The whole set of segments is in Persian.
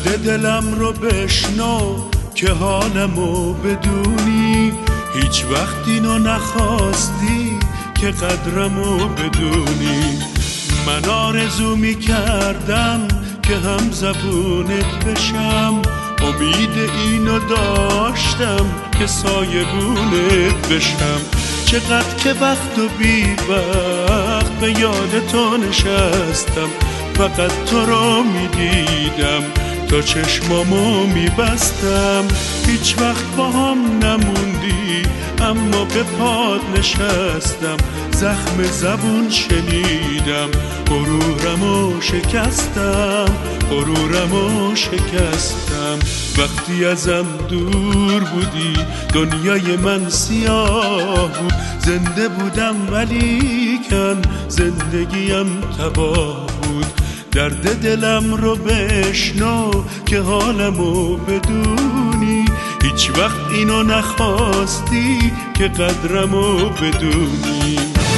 درد دلم رو بشنو که حالمو بدونی، هیچ وقت اینو نخواستی که قدرمو بدونی. من آرزو میکردم که هم زبونت بشم، امید اینو داشتم که سایبونت بشم. چقدر که وقت و بی وقت به یاد تو نشستم، فقط تو رو میدیدم تا چشمامو میبستم. هیچ وقت با هم نموندی اما به پاد نشستم، زخم زبون شنیدم، غرورمو شکستم، غرورمو شکستم. وقتی ازم دور بودی دنیای من سیاه بود، زنده بودم ولیکن زندگیم تباه بود. درد دلم رو بشنو که حالمو بدونی، هیچ وقت اینو نخواستی که قدرمو بدونی.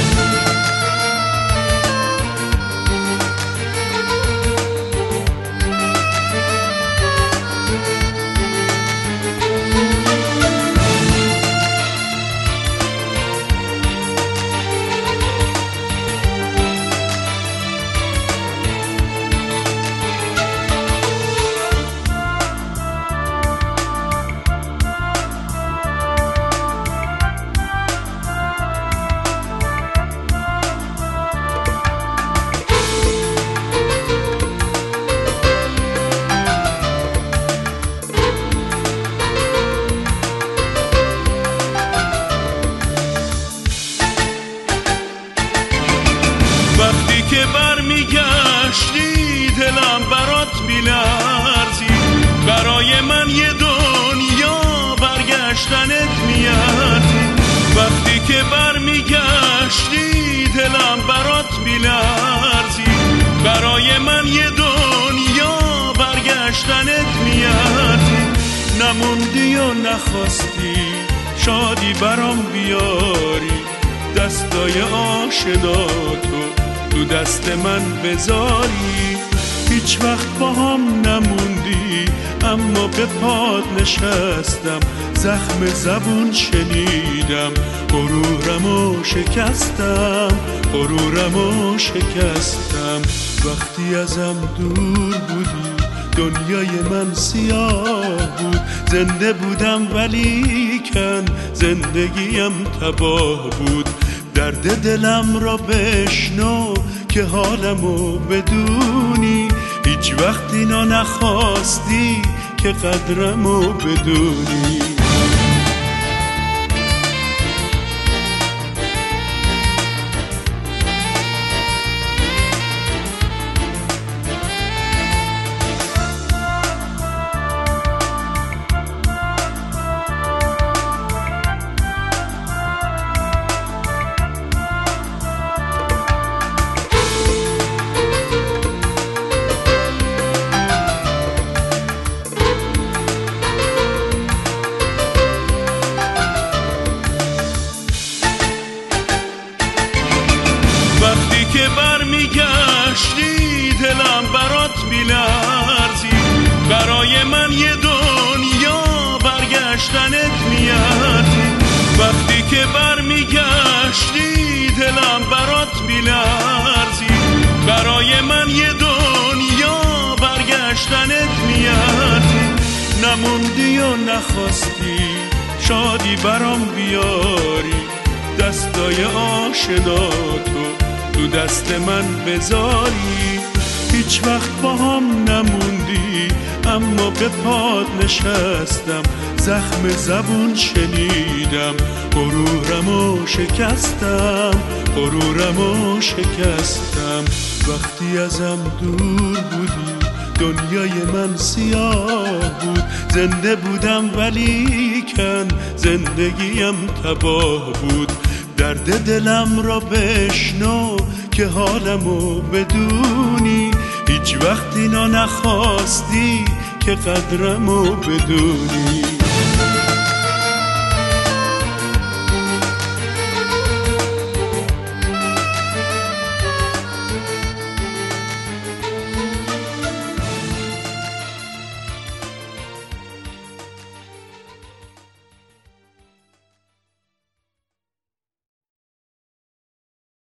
وقتی که برمیگشتی دلم برات میلرزید، برای من یه دنیا برگشتنت میارزید. وقتی که برمیگشتی دلم برات میلرزید، برای من یه دنیا برگشتنت میارزید. نموندی و نخواستی شادی برام بیاری، دستای آشناتو تو دست من بذاری. هیچ وقت با هم نموندی اما به پاد نشستم، زخم زبون شنیدم، غرورمو شکستم، غرورمو شکستم. وقتی ازم دور بودی دنیای من سیاه بود، زنده بودم ولیکن زندگیم تباه بود. درد دلم را بشنو که حالمو بدونی، هیچ وقت اینو نخواستی که قدرمو بدونی. وقتی که برمیگشتی دلم برات میلرزید، برای من یه دنیا برگشتنت میارزید. وقتی که برمیگشتی دلم برات میلرزید، برای من یه دنیا برگشتنت میارزید. نموندی و نخواستی شادی برام بیاری، دستای آشناتو تو دست من بذاری. هیچ وقت با هم نموندی اما به پاد نشستم، زخم زبون شنیدم، غرورمو شکستم، غرورمو شکستم. وقتی ازم دور بودی دنیای من سیاه بود، زنده بودم ولیکن زندگیم تباه بود. درد دلم را بشنو که حالمو بدونی، هیچ وقت اینو نخواستی که قدرمو بدونی.